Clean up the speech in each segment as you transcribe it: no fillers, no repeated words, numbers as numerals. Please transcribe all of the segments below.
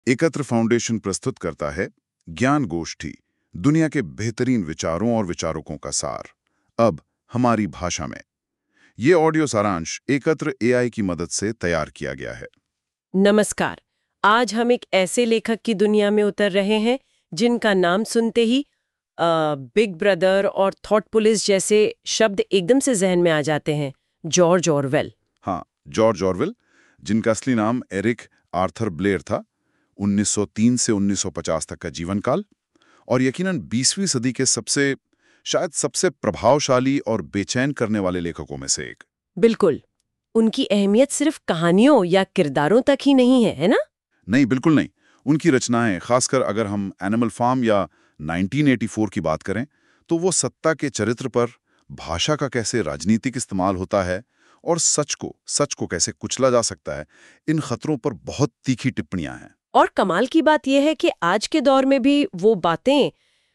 एकत्र फाउंडेशन प्रस्तुत करता है ज्ञान गोष्ठी, दुनिया के बेहतरीन विचारों और विचारकों का सार, अब हमारी भाषा में। ये ऑडियो सारांश एकत्र एआई की मदद से तैयार किया गया है। नमस्कार। आज हम एक ऐसे लेखक की दुनिया में उतर रहे हैं जिनका नाम सुनते ही बिग ब्रदर और थॉट पुलिस जैसे शब्द एकदम से जहन में आ जाते हैं। George Orwell. हाँ, जॉर्ज ऑरवेल, जिनका असली नाम एरिक आर्थर ब्लेयर था। 1903 से 1950 तक का जीवन काल, और यकीनन 20वीं सदी के शायद सबसे प्रभावशाली और बेचैन करने वाले लेखकों में से एक। बिल्कुल। उनकी अहमियत सिर्फ कहानियों या किरदारों तक ही नहीं है ना? नहीं, बिल्कुल नहीं। उनकी रचनाएं, खासकर अगर हम एनिमल फार्म या 1984 की बात करें, तो वो सत्ता के चरित्र पर, भाषा का कैसे राजनीतिक इस्तेमाल होता है और सच को कैसे कुचला जा सकता है, इन खतरों पर बहुत तीखी टिप्पणियां हैं। और कमाल की बात यह है कि आज के दौर में भी वो बातें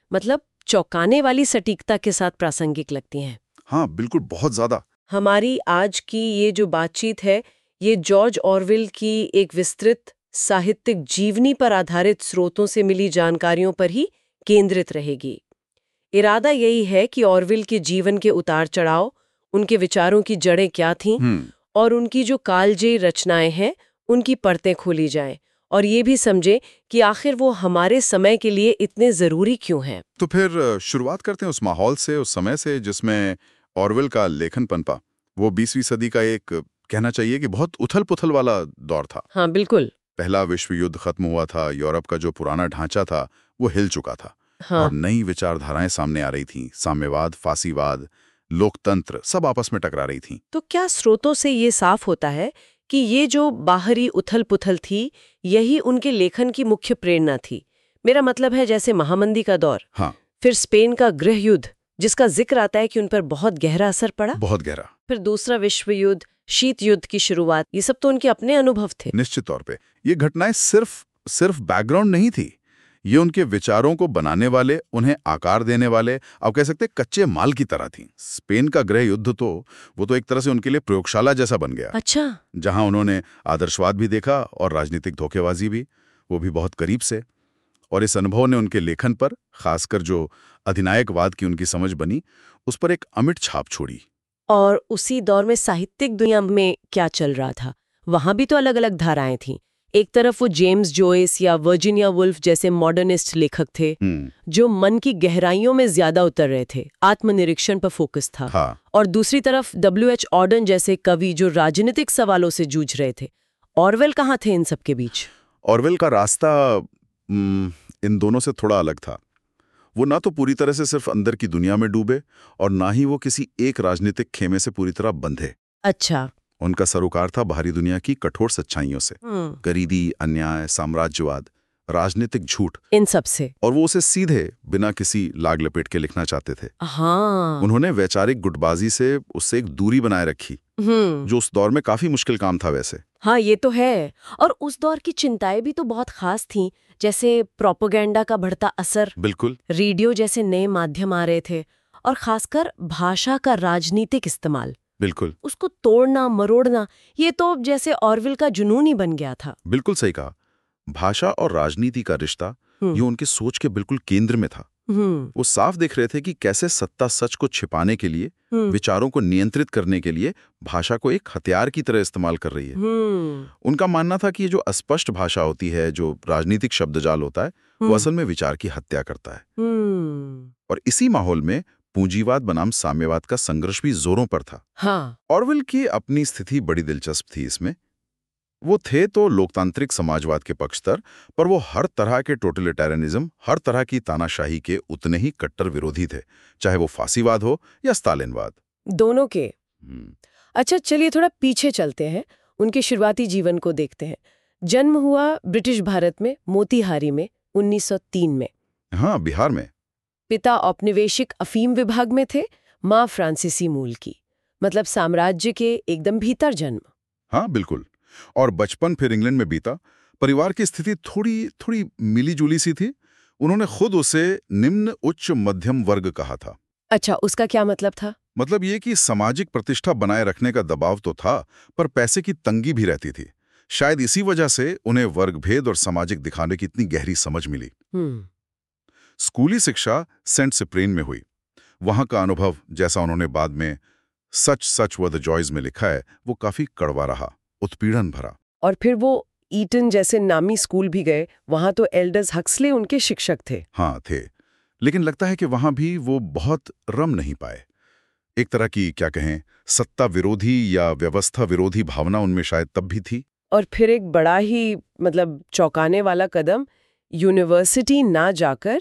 चौंकाने वाली सटीकता के साथ प्रासंगिक लगती हैं। हाँ, बिल्कुल, बहुत ज्यादा। हमारी आज की ये जो बातचीत है, ये जॉर्ज ऑरवेल की एक विस्तृत साहित्यिक जीवनी पर आधारित स्रोतों से मिली जानकारियों पर ही केंद्रित रहेगी। इरादा यही है कि ऑरवेल के जीवन के उतार चढ़ाव, उनके विचारों की जड़ें क्या थीं, और उनकी जो कालजयी रचनाएं हैं, उनकी परतें खोली जाएं, और ये भी समझे कि आखिर वो हमारे समय के लिए इतने जरूरी क्यों हैं। तो फिर शुरुआत करते हैं उस माहौल से, उस समय से जिसमें ऑरवेल का लेखन पनपा। वो 20वीं सदी का एक, कहना चाहिए कि बहुत उथल-पुथल वाला दौर था। हाँ, बिल्कुल। पहला विश्व युद्ध खत्म हुआ था, यूरोप का जो पुराना ढांचा था वो हिल चुका था। हाँ। और नई विचारधाराएं सामने आ रही थीं। साम्यवाद, फासीवाद, लोकतंत्र, सब आपस में टकरा रही थीं। तो क्या स्रोतों से ये साफ होता है कि ये जो बाहरी उथल-पुथल थी, यही उनके लेखन की मुख्य प्रेरणा थी? मेरा मतलब है, जैसे महामंदी का दौर, हाँ, फिर स्पेन का गृह युद्ध, जिसका जिक्र आता है कि उन पर बहुत गहरा असर पड़ा, बहुत गहरा, फिर दूसरा विश्व युद्ध, शीत युद्ध की शुरुआत, ये सब तो उनके अपने अनुभव थे। निश्चित तौर पे ये घटनाएं सिर्फ बैकग्राउंड नहीं थी। ये उनके विचारों को बनाने वाले, उन्हें आकार देने वाले, आप कह सकते कच्चे माल की तरह थी। स्पेन का गृह युद्ध वो तो एक तरह से उनके लिए प्रयोगशाला जैसा बन गया। अच्छा। जहां उन्होंने आदर्शवाद भी देखा और राजनीतिक धोखेबाजी भी, वो भी बहुत करीब से। और इस अनुभव ने उनके लेखन पर, खासकर जो अधिनायकवाद की उनकी समझ बनी, उस पर एक अमिट छाप छोड़ी। और उसी दौर में साहित्यिक दुनिया में क्या चल रहा था? वहां भी तो अलग अलग धाराएं थीं। एक तरफ वो जेम्स जॉयस या वर्जीनिया वुल्फ जैसे मॉडर्निस्ट लेखक थे, जो मन की गहराइयों में ज्यादा उतर रहे थे, आत्मनिरीक्षण पर फोकस था। हाँ। और दूसरी तरफ W.H. ऑर्डन जैसे कवि, जो राजनीतिक सवालों से जूझ रहे थे। ऑरवेल कहाँ थे इन सब के बीच? ऑरवेल का रास्ता इन दोनों से थोड़ा अलग था। वो ना तो पूरी तरह से सिर्फ अंदर की दुनिया में डूबे, और ना ही वो किसी एक राजनीतिक खेमे से पूरी तरह बंधे। अच्छा। उनका सरोकार था बाहरी दुनिया की कठोर सच्चाइयों से, गरीबी, अन्याय, साम्राज्यवाद, राजनीतिक झूठ, इन सब से। और वो उसे सीधे, बिना किसी लाग लपेट के लिखना चाहते थे। हाँ। उन्होंने वैचारिक गुटबाजी से उससे एक दूरी बनाए रखी, जो उस दौर में काफी मुश्किल काम था वैसे। हाँ, ये तो है। और उस दौर की चिंताएं भी तो बहुत खास थीं, जैसे प्रोपेगेंडा का बढ़ता असर, बिल्कुल, रेडियो जैसे नए माध्यम आ रहे थे, और खासकर भाषा का राजनीतिक इस्तेमाल। बिल्कुल, उसको तोड़ना मरोड़ना, ये तो जैसे ऑरवेल का जुनून ही बन गया था। बिल्कुल सही कहा। भाषा और राजनीति का रिश्ता ये उनकी सोच के बिल्कुल केंद्र में था। वो साफ देख रहे थे कि कैसे सत्ता सच को छिपाने के लिए, विचारों को नियंत्रित करने के लिए भाषा को एक हथियार की तरह इस्तेमाल कर रही है। उनका मानना था कि ये जो अस्पष्ट भाषा होती है, जो राजनीतिक शब्दजाल होता है, वो असल में विचार की हत्या करता है। और इसी माहौल में पूंजीवाद बनाम साम्यवाद का संघर्ष भी जोरों पर था। हाँ। ऑरवेल की अपनी स्थिति बड़ी दिलचस्प थी इसमें। वो थे तो लोकतांत्रिक समाजवाद के पक्षधर, पर वो हर तरह के टोटलिटेरियनिज्म, हर तरह की तानाशाही के उतने ही कट्टर विरोधी थे, चाहे वो फांसीवाद हो या स्टालिनवाद। दोनों के। अच्छा, चलिए थोड़ा पीछे चलते हैं, उनके शुरुआती जीवन को देखते हैं। जन्म हुआ ब्रिटिश भारत में, मोतीहारी में, 1903 में। हाँ, बिहार में। पिता औपनिवेशिक अफीम विभाग में थे, माँ फ्रांसीसी मूल की, मतलब साम्राज्य के एकदम भीतर जन्म। हाँ, बिल्कुल। और बचपन फिर इंग्लैंड में बीता। परिवार की स्थिति थोड़ी मिली जुली सी थी। उन्होंने खुद उसे निम्न उच्च मध्यम वर्ग कहा था। अच्छा, उसका क्या मतलब था? मतलब ये कि सामाजिक प्रतिष्ठा बनाए रखने का दबाव तो था, पर पैसे की तंगी भी रहती थी। शायद इसी वजह से उन्हें वर्गभेद और सामाजिक दिखाने की इतनी गहरी समझ मिली। स्कूली शिक्षा सेंट सिप्रेन में हुई। वहां का अनुभव, जैसा उन्होंने बाद में सच व द जॉयज में लिखा है, वो काफी कड़वा रहा, उत्पीड़न भरा। और फिर वो ईटन जैसे नामी स्कूल भी गए। वहां तो एल्डर्स हक्सले उनके शिक्षक थे। हाँ थे, लेकिन लगता है कि वहां भी वो बहुत रम नहीं पाए। एक तरह की, क्या कहें, सत्ता विरोधी या व्यवस्था विरोधी भावना उनमें शायद तब भी थी। और फिर एक बड़ा ही चौंकाने वाला कदम, यूनिवर्सिटी ना जाकर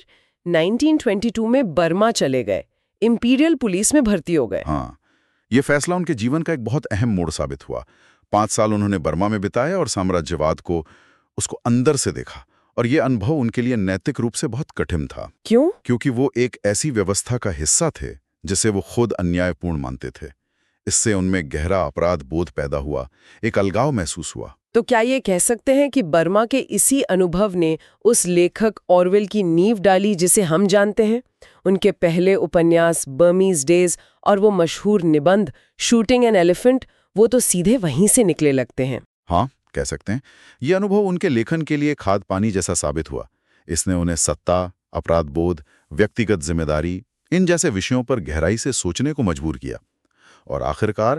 1922 में बर्मा चले गए, इंपीरियल पुलिस में भर्ती हो गए। हाँ, ये फैसला उनके जीवन का एक बहुत अहम मोड़ साबित हुआ। 5 साल उन्होंने बर्मा में बिताए और साम्राज्यवाद को, उसको अंदर से देखा। और ये अनुभव उनके लिए नैतिक रूप से बहुत कठिन था। क्यों? क्योंकि वो एक ऐसी व्यवस्था का हिस्सा थे जिसे वो खुद अन्यायपूर्ण मानते थे। इससे उनमें गहरा अपराध बोध पैदा हुआ, एक अलगाव महसूस हुआ। तो क्या ये कह सकते हैं कि बर्मा के इसी अनुभव ने उस लेखक ऑरवेल की नींव डाली जिसे हम जानते हैं? उनके पहले उपन्यास बर्मीज डेज और वो मशहूर निबंध शूटिंग एन एलिफेंट, वो तो सीधे वहीं से निकले लगते हैं। हाँ, कह सकते हैं। ये अनुभव उनके लेखन के लिए खाद पानी जैसा साबित हुआ। इसने उन्हें सत्ता, अपराध बोध, व्यक्तिगत जिम्मेदारी, इन जैसे विषयों पर गहराई से सोचने को मजबूर किया। और आखिरकार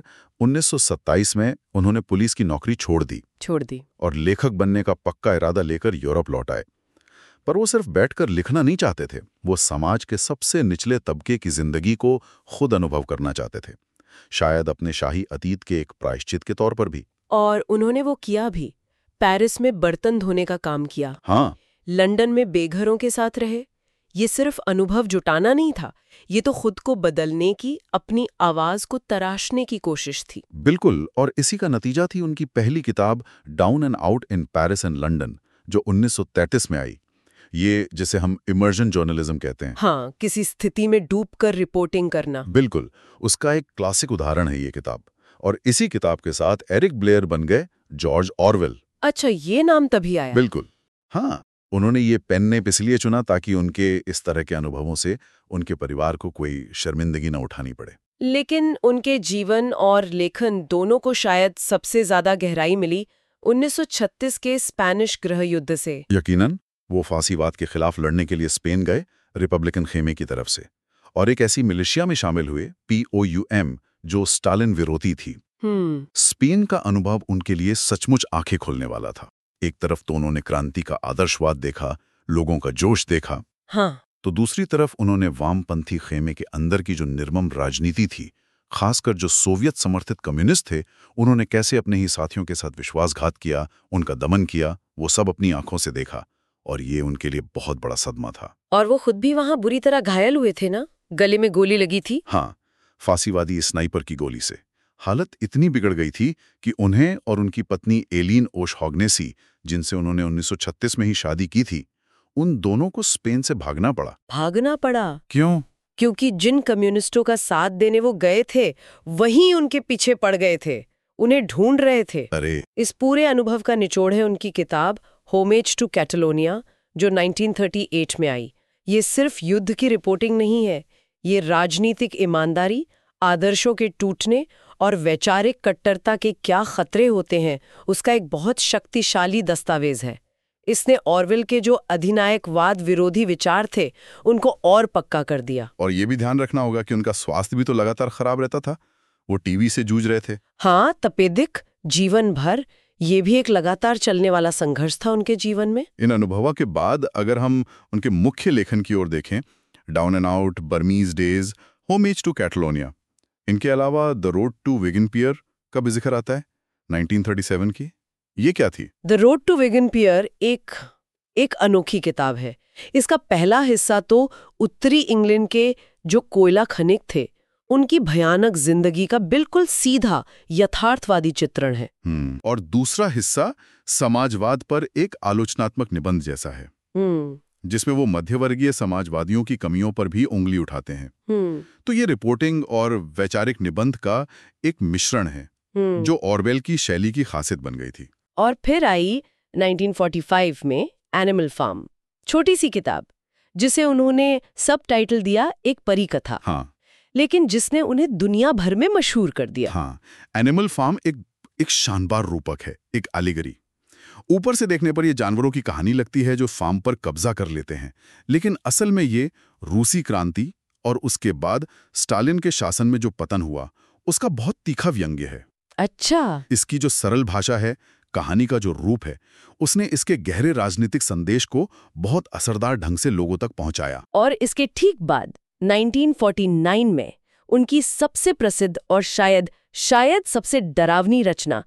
1927 में उन्होंने पुलिस की नौकरी छोड़ दी और लेखक बनने का पक्का इरादा लेकर यूरोप लौट आए। पर वो सिर्फ बैठकर लिखना नहीं चाहते थे, वो समाज के सबसे निचले तबके की जिंदगी को खुद अनुभव करना चाहते थे, शायद अपने शाही अतीत के एक प्रायश्चित के तौर पर भी। और उन्होंने वो किया भी। पेरिस में बर्तन धोने का काम किया। हाँ, लंदन में बेघरों के साथ रहे। ये सिर्फ अनुभव जुटाना नहीं था, ये तो खुद को बदलने की, अपनी आवाज को तराशने की कोशिश थी। बिल्कुल। और इसी का नतीजा थी उनकी पहली किताब down and out in Paris and London, जो 1933 में आई। ये जिसे हम इमर्जन जर्नलिज्म कहते हैं। हाँ, किसी स्थिति में डूबकर रिपोर्टिंग करना। बिल्कुल, उसका एक क्लासिक उदाहरण है ये किताब। और इसी किताब के साथ एरिक ब्लेयर बन गए जॉर्ज ऑरवेल। अच्छा, ये नाम तभी आया? बिल्कुल, हाँ। उन्होंने ये पेन नेम इसलिए चुना ताकि उनके इस तरह के अनुभवों से उनके परिवार को कोई शर्मिंदगी न उठानी पड़े। लेकिन उनके जीवन और लेखन दोनों को शायद सबसे ज्यादा गहराई मिली 1936 के स्पेनिश गृह युद्ध से। यकीनन, वो फांसीवाद के खिलाफ लड़ने के लिए स्पेन गए, रिपब्लिकन खेमे की तरफ से, और एक ऐसी मिलिशिया में शामिल हुए, POUM, जो स्टालिन विरोधी थी। स्पेन का अनुभव उनके लिए सचमुच आंखें खोलने वाला था। एक तरफ तो उन्होंने क्रांति का आदर्शवाद देखा, लोगों का जोश देखा, हाँ। तो दूसरी तरफ उन्होंने वामपंथी खेमे के अंदर की जो निर्मम राजनीति थी, खासकर जो सोवियत समर्थित कम्युनिस्ट थे, उन्होंने कैसे अपने ही साथियों के साथ विश्वासघात किया, उनका दमन किया, वो सब अपनी आंखों से देखा। और ये उनके लिए बहुत बड़ा सदमा था। और वो खुद भी वहां बुरी तरह घायल हुए थे ना? गले में गोली लगी थी। हाँ, फांसीवादी स्नाइपर की गोली से। हालत इतनी बिगड़ गई थी कि उन्हें और उनकी पत्नी एलिन ओशहॉग्नेसी, जिनसे उन्होंने 1936 में ही शादी की थी, उन दोनों को स्पेन से भागना पड़ा। भागना पड़ा? क्यों? क्योंकि जिन कम्युनिस्टों का साथ देने वो गए थे, वहीं उनके पीछे पड़ गए थे, उन्हें ढूंढ रहे थे। अरे, इस पूरे अनुभव का निचोड़ है उनकी किताब होमेज टू कैटलोनिया, जो 1938 में आई। ये सिर्फ युद्ध की रिपोर्टिंग नहीं है, ये राजनीतिक ईमानदारी, आदर्शों के टूटने और वैचारिक कट्टरता के क्या खतरे होते हैं, उसका एक बहुत शक्तिशाली दस्तावेज है। इसने ऑरवेल के जो अधिनायकवाद विरोधी विचार थे, उनको और पक्का कर दिया। और ये भी ध्यान रखना होगा कि उनका स्वास्थ्य भी तो लगातार खराब रहता था। वो टीबी से जूझ रहे थे। हाँ, तपेदिक जीवन भर, ये भी एक लगातार चलने वाला संघर्ष था उनके जीवन में। इन अनुभवों के बाद अगर हम उनके मुख्य लेखन की ओर देखें, down and out, Burmese days, homage to Catalonia, इनके अलावा the road to Wigan pier का भी जिक्र आता है 1937 की। ये क्या थी? The road to Wigan pier एक अनोखी किताब है। इसका पहला हिस्सा तो उत्तरी इंग्लैंड के जो कोयला खनिक थे, उनकी भयानक जिंदगी का बिल्कुल सीधा यथार्थवादी चित्रण है। और दूसरा हिस्सा समाजवाद पर एक आलोचनात्मक निबंध जैसा है, जिसमें वो मध्यवर्गीय समाजवादियों की कमियों पर भी उंगली उठाते हैं। तो ये रिपोर्टिंग और वैचारिक निबंध का एक मिश्रण है, जो ऑरवेल की शैली की खासियत बन गई थी। और फिर आई 1945 में एनिमल फार्म, छोटी सी किताब, जिसे उन्होंने सब टाइटल दिया एक परी कथा। हाँ, लेकिन जिसने उन्हें दुनिया भर में मशहूर कर दिया। हाँ, एनिमल फार्म एक एक शानदार रूपक है, एक एलिगरी। ऊपर से देखने पर ये जानवरों की कहानी लगती है जो फार्म पर कब्जा कर लेते हैं, लेकिन असल में ये रूसी क्रांति और उसके बाद स्टालिन के शासन में जो पतन हुआ उसका बहुत तीखा व्यंग्य है। अच्छा। इसकी जो सरल भाषा है, कहानी का जो रूप है, उसने इसके गहरे राजनीतिक संदेश को बहुत असरदार ढंग से लोगों तक पहुंचाया। और इसके ठीक बाद 1949 में उनकी सबसे प्रसिद्ध और शायद सबसे डरावनी रचना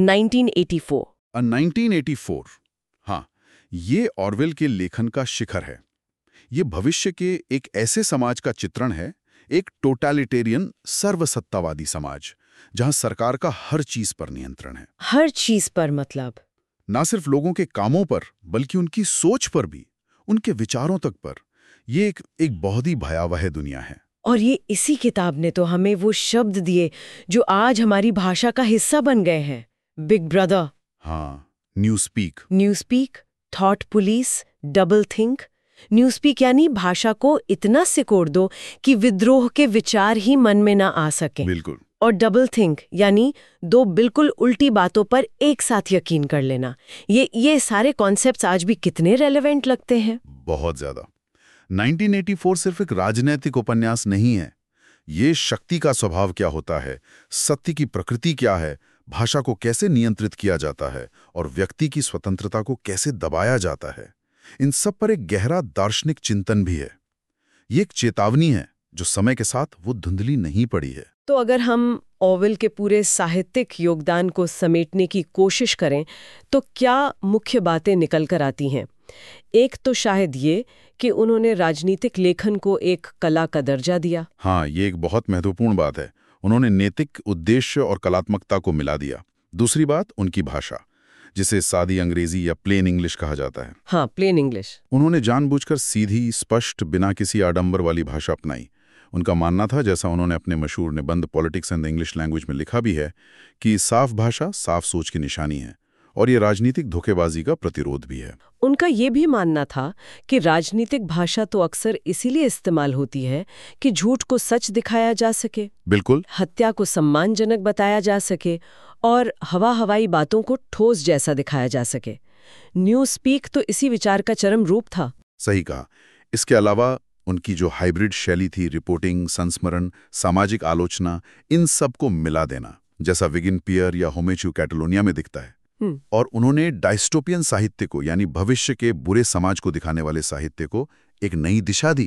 1984। 1984, हाँ, ये ऑरवेल के लेखन का शिखर है। ये भविष्य के एक ऐसे समाज का चित्रण है, एक टोटलिटेरियन सर्वसत्तावादी समाज, जहां सरकार का हर चीज पर नियंत्रण है। हर चीज पर मतलब? ना सिर्फ लोगों के कामों पर, बल्कि उनकी सोच पर भी, उनके विचारों तक पर। ये एक बहुत ही भयावह दुनिया है। और ये इसी किताब ने तो हमें वो शब्द दिए जो आज हमारी भाषा का हिस्सा बन गए हैं। Big brother. हाँ, newspeak. Newspeak, thought police, double think. Newspeak यानी भाषा को इतना सिकोड़ दो कि विद्रोह के विचार ही मन में ना आ सके। बिल्कुल। और डबल थिंक यानी दो बिल्कुल उल्टी बातों पर एक साथ यकीन कर लेना। ये सारे कॉन्सेप्ट्स आज भी कितने रेलेवेंट लगते हैं। बहुत ज्यादा। 1984 सिर्फ एक राजनैतिक उपन्यास नहीं है। ये शक्ति का स्वभाव क्या होता है, सत्य की प्रकृति क्या है, भाषा को कैसे नियंत्रित किया जाता है और व्यक्ति की स्वतंत्रता को कैसे दबाया जाता है, इन सब पर एक गहरा दार्शनिक चिंतन भी है। ये एक चेतावनी है जो समय के साथ वो धुंधली नहीं पड़ी है। तो अगर हम ऑरवेल के पूरे साहित्यिक योगदान को समेटने की कोशिश करें तो क्या मुख्य बातें निकल कर आती हैं? एक तो शायद ये कि उन्होंने राजनीतिक लेखन को एक कला का दर्जा दिया। हाँ, ये एक बहुत महत्वपूर्ण बात है। उन्होंने नैतिक उद्देश्य और कलात्मकता को मिला दिया। दूसरी बात, उनकी भाषा, जिसे सादी अंग्रेजी या प्लेन इंग्लिश कहा जाता है। हाँ, प्लेन इंग्लिश। उन्होंने जानबूझकर सीधी, स्पष्ट, बिना किसी आडंबर वाली भाषा अपनाई। उनका मानना था, जैसा उन्होंने अपने मशहूर निबंध politics and the English language में लिखा भी है, कि साफ भाषा साफ सोच की निशानी है और ये राजनीतिक धोखेबाजी का प्रतिरोध भी है। उनका ये भी मानना था कि राजनीतिक भाषा तो अक्सर इसीलिए इस्तेमाल होती है कि झूठ को सच दिखाया जा सके, बिल्कुल, हत्या को सम्मानजनक बताया जा सके और हवाई बातों को ठोस जैसा दिखाया जा सके। न्यूज़स्पीक तो इसी विचार का चरम रूप था। सही कहा। इसके अलावा उनकी जो हाइब्रिड शैली थी, रिपोर्टिंग, संस्मरण, सामाजिक आलोचना, इन सब को मिला देना, जैसा विगिन पियर या होमेचू कैटलोनिया में दिखता है। और उन्होंने डायस्टोपियन साहित्य को, यानी भविष्य के बुरे समाज को दिखाने वाले साहित्य को एक नई दिशा दी।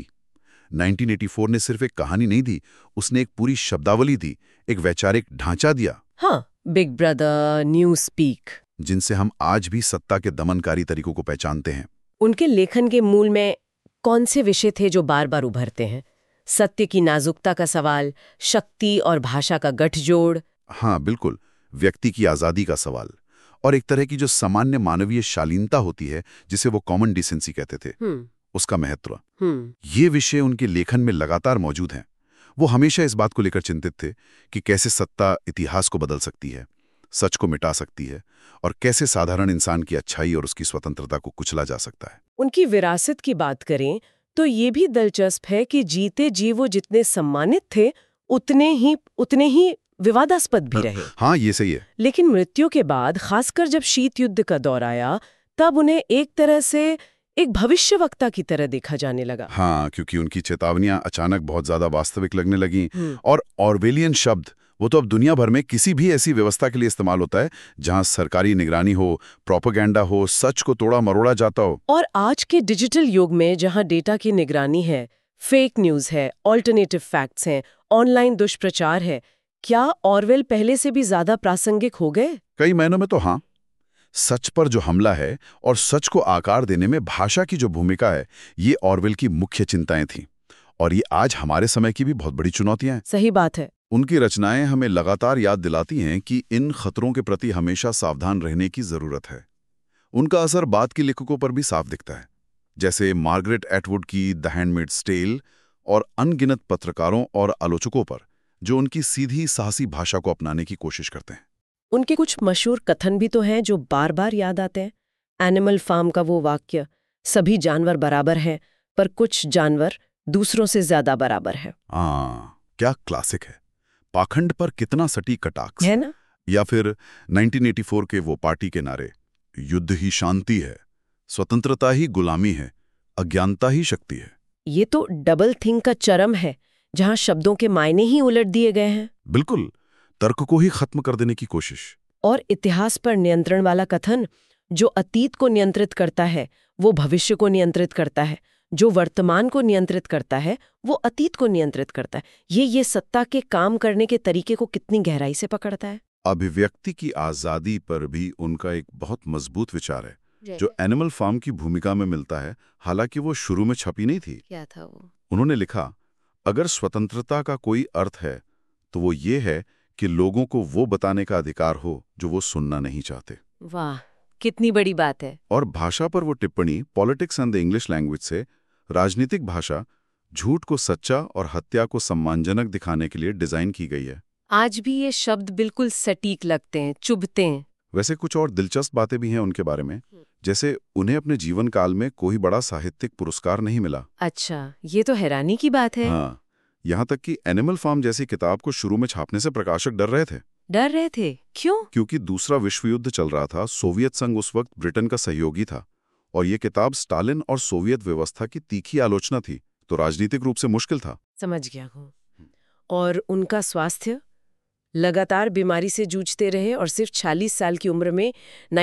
1984 ने सिर्फ एक कहानी नहीं दी, उसने एक पूरी शब्दावली दी, एक वैचारिक ढांचा दिया। हाँ, बिग ब्रदर, न्यूज़स्पीक, जिनसे हम आज भी सत्ता के दमनकारी तरीकों को पहचानते हैं। उनके लेखन के मूल में कौन से विषय थे जो बार बार उभरते हैं? सत्य की नाजुकता का सवाल, शक्ति और भाषा का गठजोड़। हाँ, बिल्कुल, व्यक्ति की आज़ादी का सवाल और एक तरह की जो सामान्य मानवीय शालीनता होती है, जिसे वो कॉमन डिसेंसी कहते थे, उसका महत्व। ये विषय उनके लेखन में लगातार मौजूद हैं। वो हमेशा इस बात को लेकर चिंतित थे कि कैसे सत्ता इतिहास को बदल सकती है, सच को मिटा सकती है और कैसे साधारण इंसान की अच्छाई और उसकी स्वतंत्रता को कुचला जा सकता है। उनकी विरासत की बात करें तो ये भी दिलचस्प है कि जीते जी वो जितने सम्मानित थे उतने ही विवादास्पद भी रहे। हाँ, ये सही है। लेकिन मृत्यु के बाद, खासकर जब शीत युद्ध का दौर आया, तब उन्हें एक तरह से एक भविष्यवक्ता की तरह देखा जाने लगा। हाँ, क्योंकि उनकी चेतावनियां अचानक बहुत ज्यादा वास्तविक लगने लगी और ऑरवेलियन शब्द वो तो अब दुनिया भर में किसी भी ऐसी व्यवस्था के लिए इस्तेमाल होता है जहां सरकारी निगरानी हो, प्रोपेगेंडा हो, सच को तोड़ा मरोड़ा जाता हो। और आज के डिजिटल युग में जहां डेटा की निगरानी है, फेक न्यूज है, ऑल्टरनेटिव फैक्ट्स हैं, ऑनलाइन दुष्प्रचार है, क्या ऑरवेल पहले से भी ज्यादा प्रासंगिक हो गए? कई महीनों में तो हाँ। सच पर जो हमला है और सच को आकार देने में भाषा की जो भूमिका है, ये ऑरवेल की मुख्य चिंताएं थीं और ये आज हमारे समय की भी बहुत बड़ी चुनौतियां हैं। सही बात है। उनकी रचनाएं हमें लगातार याद दिलाती हैं कि इन खतरों के प्रति हमेशा सावधान रहने की जरूरत है। उनका असर बाद के लेखकों पर भी साफ दिखता है, जैसे मार्गरेट एटवुड की द हैंडमेड्स टेल और अनगिनत पत्रकारों और आलोचकों पर, जो उनकी सीधी साहसी भाषा को अपनाने की कोशिश करते हैं। उनके कुछ मशहूर कथन भी तो हैं जो बार बार याद आते हैं। एनिमल फार्म का वो वाक्य, सभी जानवर बराबर हैं पर कुछ जानवर दूसरों से ज्यादा बराबर है। क्या क्लासिक है। पाखंड पर कितना सटीक कटाक्ष है ना? या फिर 1984 के वो पार्टी के नारे, युद्ध ही शांति है, स्वतंत्रता ही गुलामी है, अज्ञानता ही शक्ति है। ये तो डबल थिंक का चरम है, जहां शब्दों के मायने ही उलट दिए गए हैं। बिल्कुल, तर्क को ही खत्म कर देने की कोशिश। और इतिहास पर नियंत्रण वाला कथन, जो अतीत को नियंत्रित करता है वो भविष्य को नियंत्रित करता है, जो वर्तमान को नियंत्रित करता है वो अतीत को नियंत्रित करता है। ये सत्ता के काम करने के तरीके को कितनी गहराई से पकड़ता है। अभिव्यक्ति की आजादी पर भी उनका एक बहुत मजबूत विचार है, जो एनिमल फार्म की भूमिका में मिलता है, हालांकि वो शुरू में छपी नहीं थी। क्या था वो? उन्होंने लिखा, अगर स्वतंत्रता का कोई अर्थ है तो वो ये है कि लोगों को वो बताने का अधिकार हो जो वो सुनना नहीं चाहते। वाह, कितनी बड़ी बात है। और भाषा पर वो टिप्पणी politics and the English language से, राजनीतिक भाषा झूठ को सच्चा और हत्या को सम्मानजनक दिखाने के लिए डिजाइन की गई है। आज भी ये शब्द बिल्कुल सटीक लगते हैं, चुभते हैं। वैसे कुछ और दिलचस्प बातें भी हैं उनके बारे में, जैसे उन्हें अपने जीवन काल में कोई बड़ा साहित्यिक पुरस्कार नहीं मिला। अच्छा, ये तो हैरानी की बात है। हाँ, यहाँ तक कि एनिमल फार्म जैसी किताब को शुरू में छापने से प्रकाशक डर रहे थे। डर रहे थे? क्यों? क्योंकि दूसरा विश्व युद्ध चल रहा था, सोवियत संघ उस वक्त ब्रिटेन का सहयोगी था, और ये किताब स्टालिन और सोवियत व्यवस्था की तीखी आलोचना थी, तो राजनीतिक रूप से मुश्किल था। समझ गया हूँ। और उनका स्वास्थ्य? लगातार बीमारी से जूझते रहे और सिर्फ 40 साल की उम्र में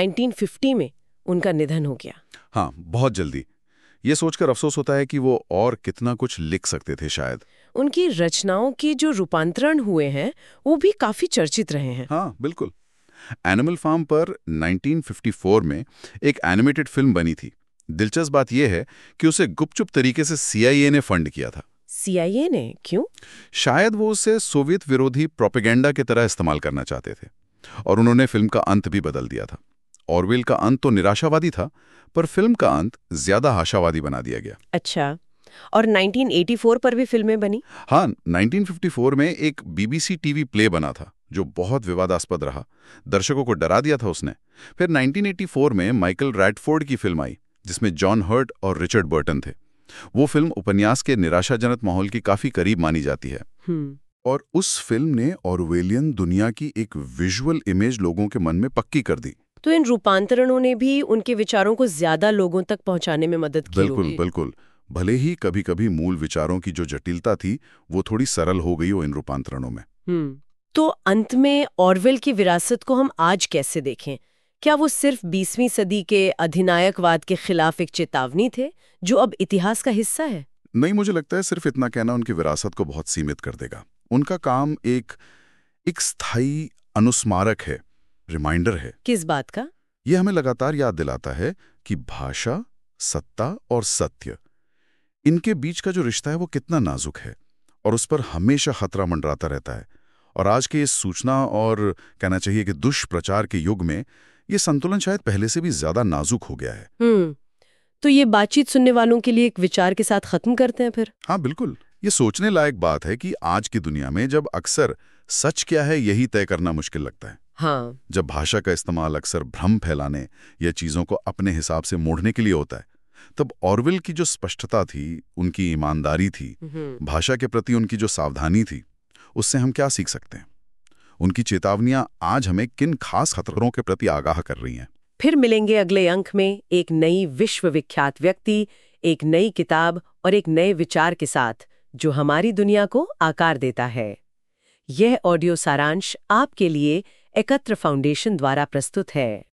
1950 में उनका निधन हो गया। हाँ, बहुत जल्दी। ये सोचकर अफसोस होता है कि वो और कितना कुछ लिख सकते थे शायद। उनकी रचनाओं की जो रूपांतरण हुए हैं वो भी काफी चर्चित रहे हैं। हाँ, बिल्कुल। एनिमल फार्म पर 1954 में एक एनिमेटेड फिल्म बनी थी। दिलचस्प बात यह है कि उसे गुपचुप तरीके से CIA ने फंड किया था। CIA ने? क्यों? शायद वो उसे सोवियत विरोधी प्रोपेगेंडा की तरह इस्तेमाल करना चाहते थे, और उन्होंने फिल्म का अंत भी बदल दिया था। ऑरवेल का अंत तो निराशावादी था, पर फिल्म का अंत ज्यादा आशावादी बना दिया गया। अच्छा, और 1984 पर भी फिल्में बनी? हाँ, 1954 में एक BBC टीवी प्ले बना था जो बहुत विवादास्पद रहा। दर्शकों को डरा दिया था उसने। फिर 1984 में माइकल रैडफोर्ड की फिल्म आई, जिसमें जॉन हर्ट और रिचर्ड बर्टन थे। वो फिल्म उपन्यास के निराशाजनक माहौल की काफी करीब मानी जाती है। और उस फिल्म ने ऑरवेलियन दुनिया की एक विजुअल इमेज लोगों के मन में पक्की कर दी। तो इन रूपांतरणों ने भी उनके विचारों को ज्यादा लोगों तक पहुंचाने में मदद की होगी। बिल्कुल, बिल्कुल। भले ही कभी-कभी मूल विचारों की जो जटिलता थी वो थोड़ी सरल हो गई हो इन रूपांतरणों में। तो अंत में ऑरवेल की विरासत को हम आज कैसे देखें? क्या वो सिर्फ 20वीं सदी के अधिनायकवाद के खिलाफ एक चेतावनी थे जो अब इतिहास का हिस्सा है? नहीं, मुझे लगता है सिर्फ इतना कहना उनकी विरासत को बहुत सीमित कर देगा। उनका काम एक स्थायी अनुस्मारक है, रिमाइंडर है। किस बात का? यह हमें लगातार याद दिलाता है कि भाषा, सत्ता और सत्य, इनके बीच का जो रिश्ता है वो कितना नाजुक है, और उस पर हमेशा खतरा मंडराता रहता है। और आज के इस सूचना और कहना चाहिए कि दुष्प्रचार के युग में ये संतुलन शायद पहले से भी ज्यादा नाजुक हो गया है। तो ये बातचीत सुनने वालों के लिए एक विचार के साथ खत्म करते हैं फिर? हाँ, बिल्कुल। ये सोचने लायक बात है कि आज की दुनिया में जब अक्सर सच क्या है यही तय करना मुश्किल लगता है, हाँ, जब भाषा का इस्तेमाल अक्सर भ्रम फैलाने या चीजों को अपने हिसाब से मोड़ने के लिए होता है, तब ऑरवेल की जो स्पष्टता थी, उनकी ईमानदारी थी, भाषा के प्रति उनकी जो सावधानी थी, उससे हम क्या सीख सकते हैं? उनकी चेतावनियां आज हमें किन खास खतरों के प्रति आगाह कर रही हैं? फिर मिलेंगे अगले अंक में एक नई विश्वविख्यात व्यक्ति, एक नई किताब और एक नए विचार के साथ जो हमारी दुनिया को आकार देता है। यह ऑडियो सारांश आपके लिए एकत्र फाउंडेशन द्वारा प्रस्तुत है।